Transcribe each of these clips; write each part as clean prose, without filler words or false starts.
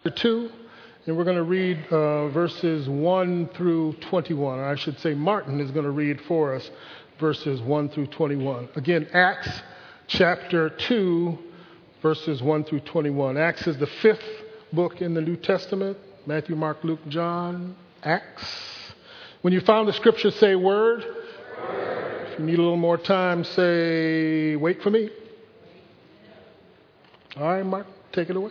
2, and we're going to read verses 1 through 21. Or I should say Martin is going to read for us verses 1 through 21. Again, Acts chapter 2, verses 1 through 21. Acts is the fifth book in the New Testament. Matthew, Mark, Luke, John, Acts. When you found the scripture, say word. Word. If you need a little more time, say wait for me. All right, Mark, take it away.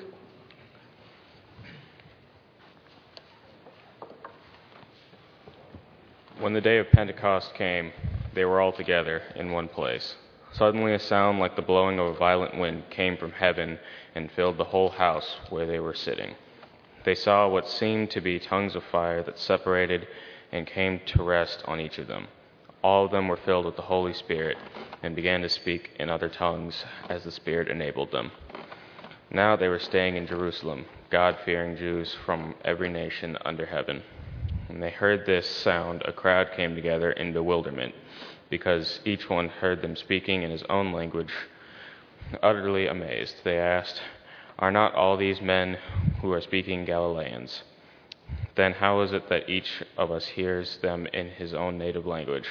When the day of Pentecost came, they were all together in one place. Suddenly a sound like the blowing of a violent wind came from heaven and filled the whole house where they were sitting. They saw what seemed to be tongues of fire that separated and came to rest on each of them. All of them were filled with the Holy Spirit and began to speak in other tongues as the Spirit enabled them. Now they were staying in Jerusalem, God-fearing Jews from every nation under heaven. When they heard this sound, a crowd came together in bewilderment, because each one heard them speaking in his own language. Utterly amazed, they asked, "Are not all these men who are speaking Galileans? Then how is it that each of us hears them in his own native language?"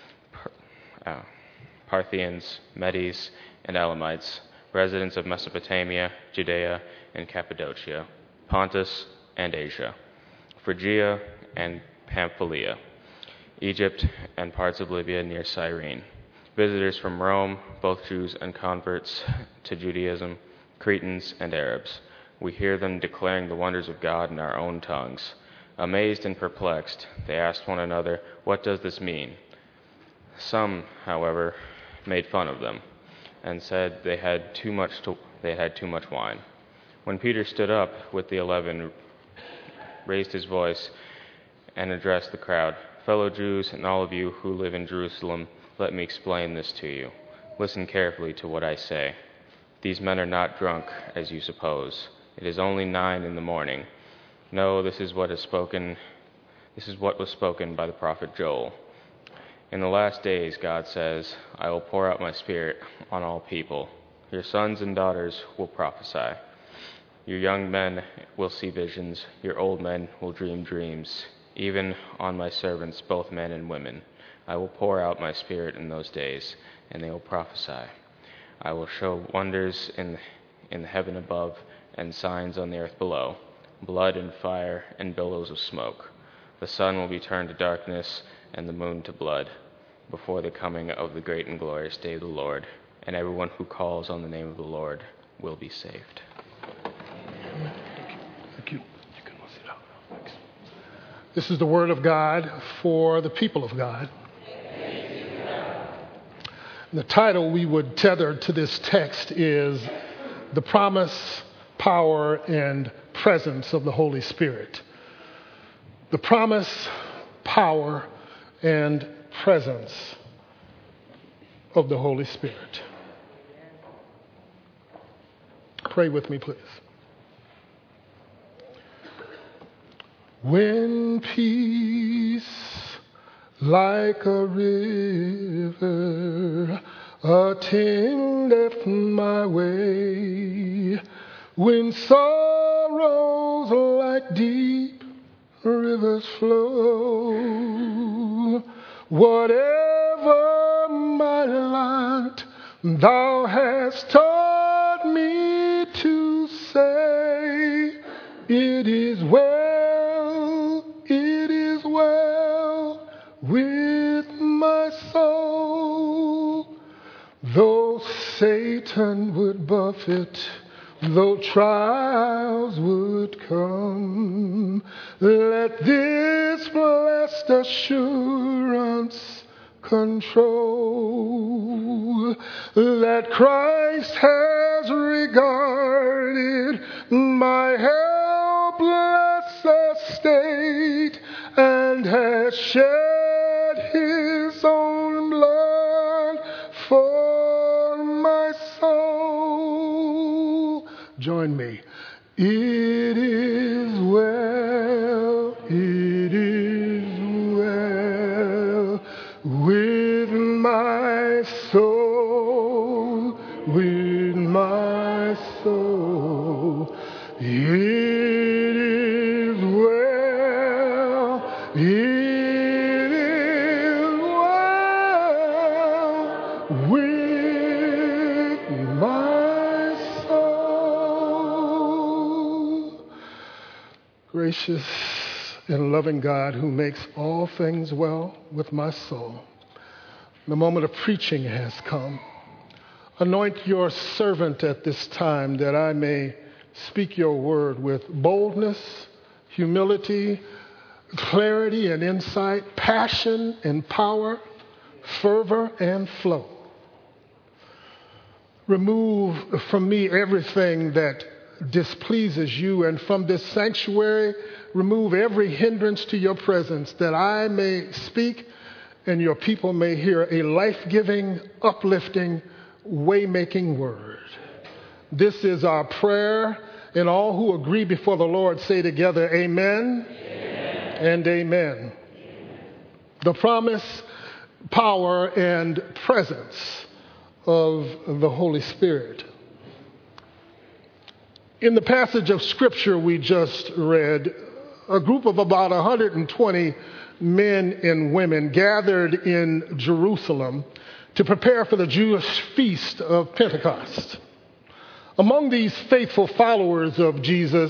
Parthians, Medes, and Elamites, residents of Mesopotamia, Judea, and Cappadocia, Pontus and Asia, Phrygia and Pamphylia, Egypt and parts of Libya near Cyrene, visitors from Rome, both Jews and converts to Judaism, Cretans and Arabs. We hear them declaring the wonders of God in our own tongues. Amazed and perplexed, they asked one another, "What does this mean?" Some, however, made fun of them and said they had too much wine. When Peter stood up with the 11, raised his voice and addressed the crowd, "Fellow Jews and all of you who live in Jerusalem, let me explain this to you. Listen carefully to what I say. These men are not drunk, as you suppose. It is only 9 a.m. No, this is what was spoken by the prophet Joel. In the last days, God says, I will pour out my Spirit on all people. Your sons and daughters will prophesy. Your young men will see visions. Your old men will dream dreams. Even on my servants, both men and women, I will pour out my Spirit in those days, and they will prophesy. I will show wonders in the heaven above and signs on the earth below, blood and fire and billows of smoke. The sun will be turned to darkness and the moon to blood before the coming of the great and glorious day of the Lord, and everyone who calls on the name of the Lord will be saved." Thank you. You can sit down. Thanks. This is the word of God for the people of God. The title we would tether to this text is The Promise, Power, and Presence of the Holy Spirit. The promise, power, and presence of the Holy Spirit. Pray with me, please. When peace like a river attendeth my way, when sorrows like deep rivers flow, whatever my lot thou hast taught me to say, it is well with my soul. Though Satan would buffet, though trials would come, let this blessed assurance control that Christ has regarded my helpless estate and has shed his own blood for my soul. Join me. It is well, it is well with my soul, with my soul. It Gracious and loving God who makes all things well with my soul, the moment of preaching has come. Anoint your servant at this time that I may speak your word with boldness, humility, clarity and insight, passion and power, fervor and flow. Remove from me everything that displeases you, and from this sanctuary, remove every hindrance to your presence, that I may speak and your people may hear a life-giving, uplifting, way-making word. This is our prayer, and all who agree before the Lord say together, amen, amen. And amen. Amen. The promise, power, and presence of the Holy Spirit. In the passage of Scripture we just read, a group of about 120 men and women gathered in Jerusalem to prepare for the Jewish feast of Pentecost. Among these faithful followers of Jesus,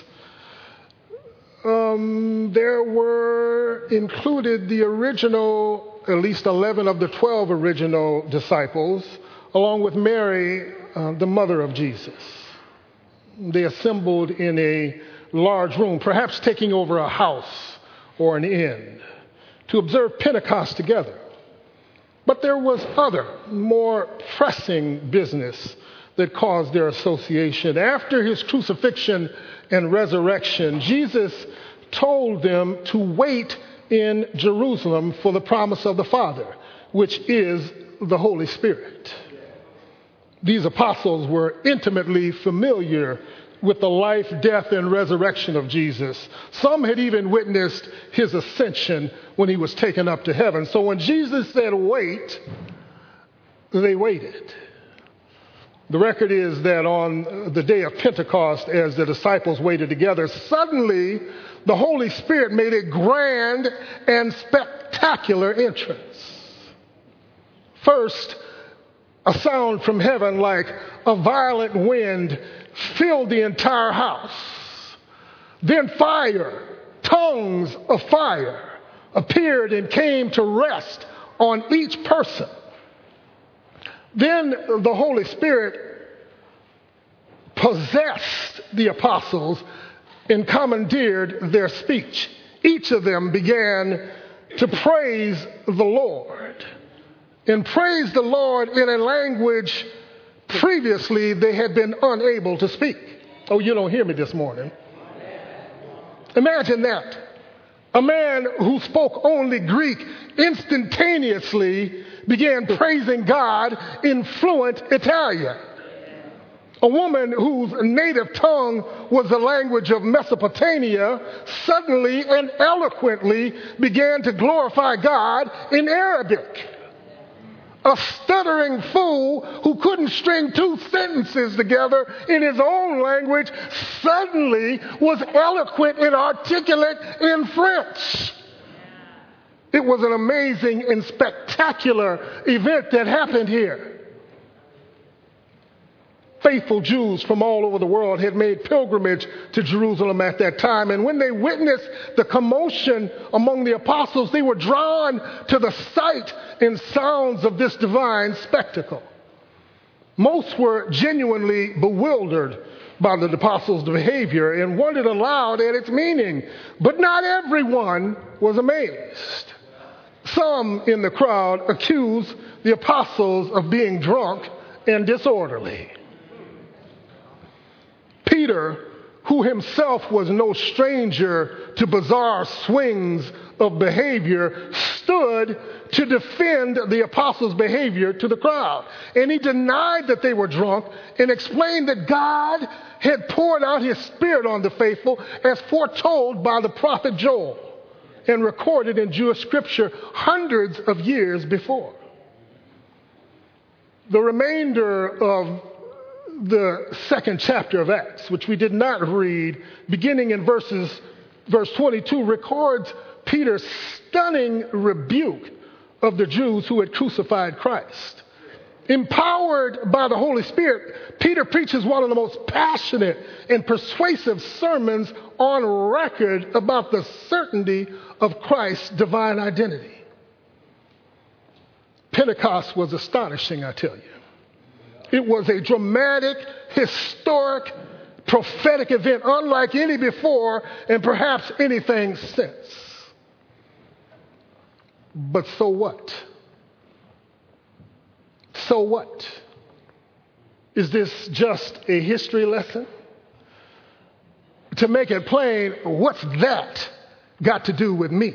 there were included the original, at least 11 of the 12 original disciples, along with Mary, the mother of Jesus. They assembled in a large room, perhaps taking over a house or an inn, to observe Pentecost together. But there was other, more pressing business that caused their association. After his crucifixion and resurrection, Jesus told them to wait in Jerusalem for the promise of the Father, which is the Holy Spirit. These apostles were intimately familiar with the life, death, and resurrection of Jesus. Some had even witnessed his ascension when he was taken up to heaven. So when Jesus said, wait, they waited. The record is that on the day of Pentecost, as the disciples waited together, suddenly the Holy Spirit made a grand and spectacular entrance. First, a sound from heaven like a violent wind filled the entire house. Then fire, tongues of fire, appeared and came to rest on each person. Then the Holy Spirit possessed the apostles and commandeered their speech. Each of them began to praise the Lord, and praise the Lord in a language previously they had been unable to speak. Oh, you don't hear me this morning. Imagine that. A man who spoke only Greek instantaneously began praising God in fluent Italian. A woman whose native tongue was the language of Mesopotamia suddenly and eloquently began to glorify God in Arabic. A stuttering fool who couldn't string two sentences together in his own language suddenly was eloquent and articulate in French. It was an amazing and spectacular event that happened here. Faithful Jews from all over the world had made pilgrimage to Jerusalem at that time, and when they witnessed the commotion among the apostles, they were drawn to the sight and sounds of this divine spectacle. Most were genuinely bewildered by the apostles' behavior and wondered aloud at its meaning, but not everyone was amazed. Some in the crowd accused the apostles of being drunk and disorderly. Peter, who himself was no stranger to bizarre swings of behavior, stood to defend the apostles' behavior to the crowd. And he denied that they were drunk and explained that God had poured out his Spirit on the faithful as foretold by the prophet Joel and recorded in Jewish scripture hundreds of years before. The remainder of the second chapter of Acts, which we did not read, beginning in verse 22, records Peter's stunning rebuke of the Jews who had crucified Christ. Empowered by the Holy Spirit, Peter preaches one of the most passionate and persuasive sermons on record about the certainty of Christ's divine identity. Pentecost was astonishing, I tell you. It was a dramatic, historic, prophetic event unlike any before and perhaps anything since. But so what? So what? Is this just a history lesson? To make it plain, what's that got to do with me?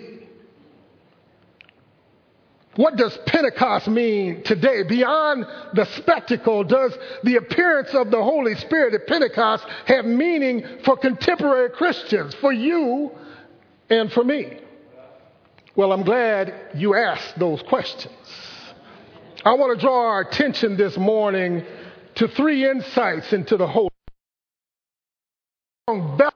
What does Pentecost mean today? Beyond the spectacle, does the appearance of the Holy Spirit at Pentecost have meaning for contemporary Christians, for you and for me? Well, I'm glad you asked those questions. I want to draw our attention this morning to three insights into the Holy Spirit.